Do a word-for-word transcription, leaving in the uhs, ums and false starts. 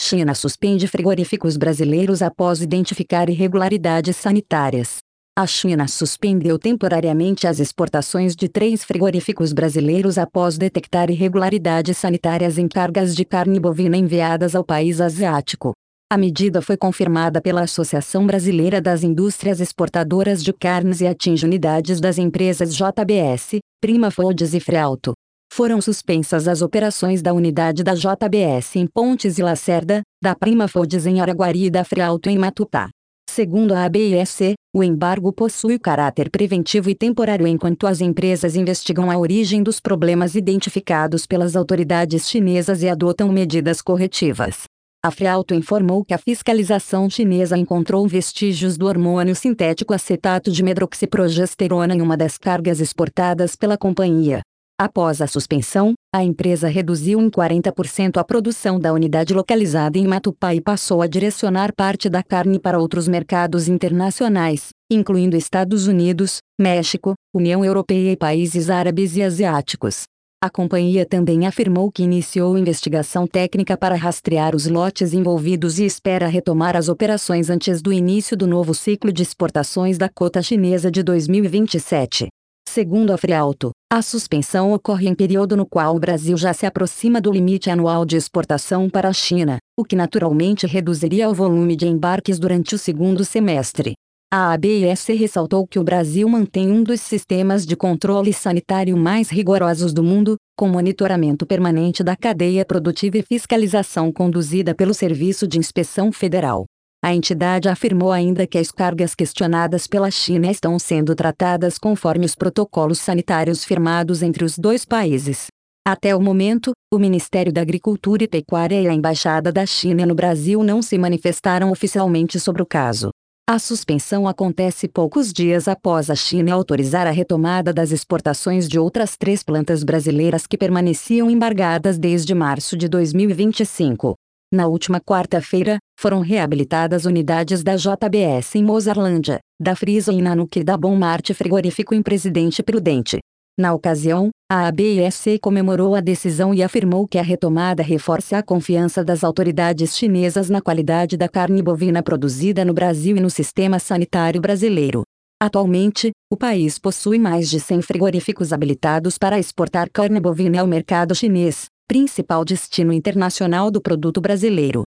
China suspende frigoríficos brasileiros após identificar irregularidades sanitárias. A China suspendeu temporariamente as exportações de três frigoríficos brasileiros após detectar irregularidades sanitárias em cargas de carne bovina enviadas ao país asiático. A medida foi confirmada pela Associação Brasileira das Indústrias Exportadoras de Carnes e atinge unidades das empresas J B S, Prima Foods e Frealto. Foram suspensas as operações da unidade da J B S em Pontes e Lacerda, da Prima Foods em Araguari e da Frealto em Matupá. Segundo a A B I C, o embargo possui caráter preventivo e temporário enquanto as empresas investigam a origem dos problemas identificados pelas autoridades chinesas e adotam medidas corretivas. A Frealto informou que a fiscalização chinesa encontrou vestígios do hormônio sintético acetato de medroxiprogesterona em uma das cargas exportadas pela companhia. Após a suspensão, a empresa reduziu em quarenta por cento a produção da unidade localizada em Matupá e passou a direcionar parte da carne para outros mercados internacionais, incluindo Estados Unidos, México, União Europeia e países árabes e asiáticos. A companhia também afirmou que iniciou investigação técnica para rastrear os lotes envolvidos e espera retomar as operações antes do início do novo ciclo de exportações da cota chinesa de dois mil e vinte e sete. Segundo a Frealto, a suspensão ocorre em período no qual o Brasil já se aproxima do limite anual de exportação para a China, o que naturalmente reduziria o volume de embarques durante o segundo semestre. A A B I C ressaltou que o Brasil mantém um dos sistemas de controle sanitário mais rigorosos do mundo, com monitoramento permanente da cadeia produtiva e fiscalização conduzida pelo Serviço de Inspeção Federal. A entidade afirmou ainda que as cargas questionadas pela China estão sendo tratadas conforme os protocolos sanitários firmados entre os dois países. Até o momento, o Ministério da Agricultura e Pecuária e a Embaixada da China no Brasil não se manifestaram oficialmente sobre o caso. A suspensão acontece poucos dias após a China autorizar a retomada das exportações de outras três plantas brasileiras que permaneciam embargadas desde março de dois mil e vinte e cinco. Na última quarta-feira, foram reabilitadas unidades da J B S em Mozarlândia, da Frisa em Nanuque e da Bom Marte Frigorífico em Presidente Prudente. Na ocasião, a A B I C comemorou a decisão e afirmou que a retomada reforça a confiança das autoridades chinesas na qualidade da carne bovina produzida no Brasil e no sistema sanitário brasileiro. Atualmente, o país possui mais de cem frigoríficos habilitados para exportar carne bovina ao mercado chinês, principal destino internacional do produto brasileiro.